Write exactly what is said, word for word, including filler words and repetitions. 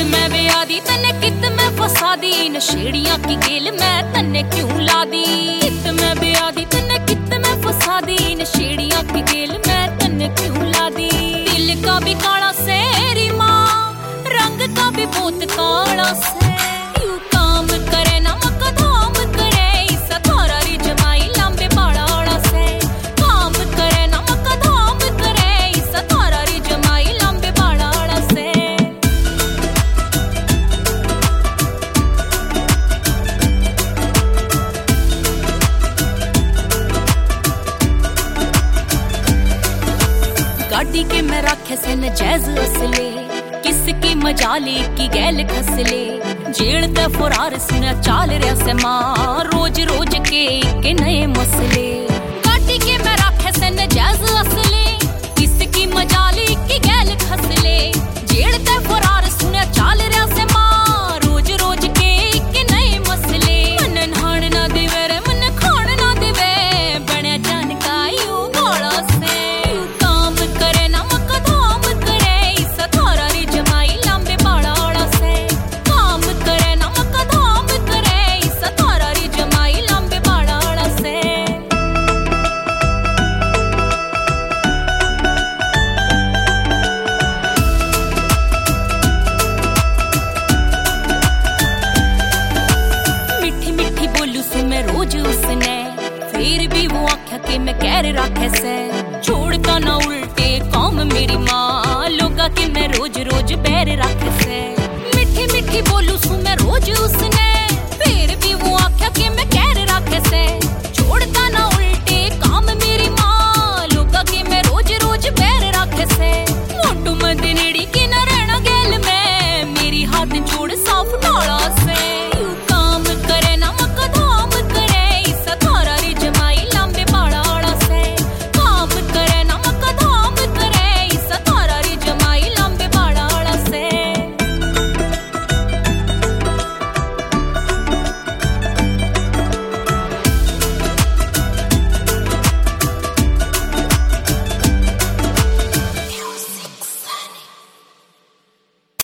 मैं ब्याह दी तन्ने कित मैं फसा दी, नशेड़ियां की गेल मैं तन्ने क्यों ला दी। कित मैं ब्याह दी तन्ने कित मैं फसा दी, नशेड़ियां की गेल मैं तन्ने क्यों ला दी। दिल का भी काला से री माँ, रंग का भी बहुत काला से। यू काम करे ना मक्का धाम करे, इसा थारा री जमाई लंबे बाड़ा वाला से। काम करे ना मक्का धाम करे, इसा थारा री जमाई लंबे बाड़ा वाला से। गाड़ी के मैं राखे से नजैज असले, किसकी मजाली की गैल खसले। जेल ते फरार सुना चाल रहा से मां, रोज रोज के के नए मसले। गाड़ी के मैं राखे से नजैज असले, किसकी मजाली की गैल खसले। जेल ते फरार सुना चाल रहा से मां, रोज रोज के के नए मसले। मन नहाण ना देवे रे मन खाण ना देवे, बण्या जान का यू गाला से। यू काम करे ना मक्का धाम करे, इसा थारा री जमाई लंबे बाड़ा वाला से। काम करे ना मक्का धाम करे, इसा थारा री जमाई लंबे बाड़ा वाला से। मीठी मीठी बोलू सु मैं रोज उसने, फिर भी वो आख्या के मैं कैर राखे से। छोड़ता ना उल्टे काम मेरी माँ, लोगा के मैं रोज रोज बैर राखे से। मीठी मीठी बोलू सु मैं रोज उसने,